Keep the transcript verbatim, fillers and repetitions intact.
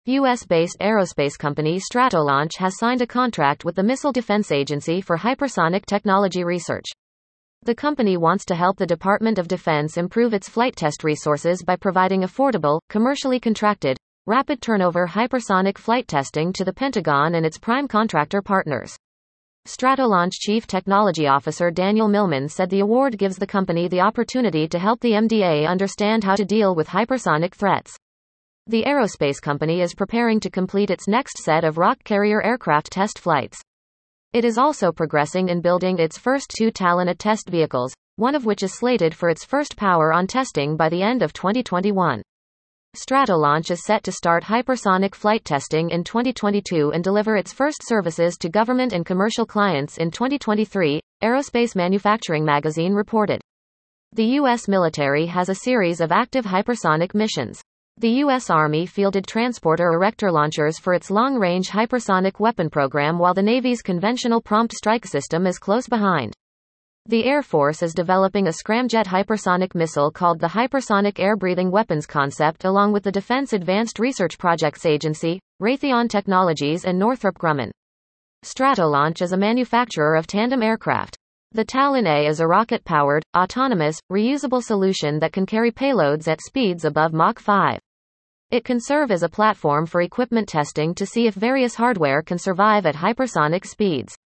U S-based aerospace company Stratolaunch has signed a contract with the Missile Defense Agency for hypersonic technology research. The company wants to help the Department of Defense improve its flight test resources by providing affordable, commercially contracted, rapid turnover hypersonic flight testing to the Pentagon and its prime contractor partners. Stratolaunch Chief Technology Officer Daniel Millman said the award gives the company the opportunity to help the M D A understand how to deal with hypersonic threats. The aerospace company is preparing to complete its next set of rock carrier aircraft test flights. It is also progressing in building its first two Talon test vehicles, one of which is slated for its first power-on testing by the end of twenty twenty-one. Stratolaunch is set to start hypersonic flight testing in twenty twenty-two and deliver its first services to government and commercial clients in twenty twenty-three, Aerospace Manufacturing magazine reported. The U S military has a series of active hypersonic missions. The U S Army fielded Transporter Erector launchers for its long-range hypersonic weapon program, while the Navy's conventional prompt strike system is close behind. The Air Force is developing a scramjet hypersonic missile called the Hypersonic Air-Breathing Weapons Concept along with the Defense Advanced Research Projects Agency, Raytheon Technologies and Northrop Grumman. Stratolaunch is a manufacturer of tandem aircraft. The Talon A is a rocket-powered, autonomous, reusable solution that can carry payloads at speeds above Mach five. It can serve as a platform for equipment testing to see if various hardware can survive at hypersonic speeds.